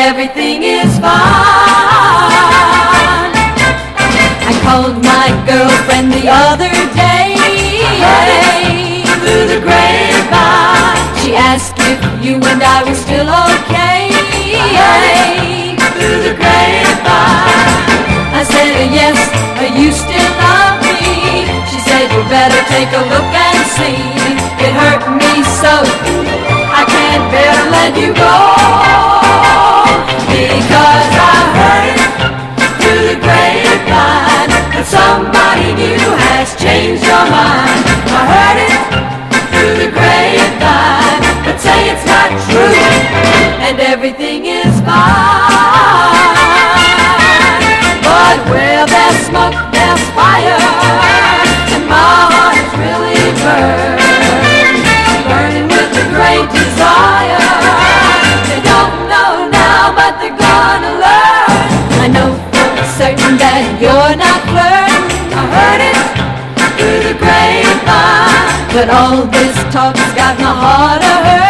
everything is fine. I called my girlfriend the other day, through the grapevine. She asked if you and I were still okay, through the grapevine. I said yes, you still love me. She said you better take a look and see. It hurt me so, I can't bear to let you go, because I heard it through the grapevine that somebody new has changed your mind. I heard it through the grapevine, but say it's not true, and everything is fine. But where there's smoke, there's fire, and my heart is really burning with a great desire. They don't know now, but they're gonna learn. I know for certain that you're not flirting. I heard it through the grapevine, but all this talk's got my heart a hurt.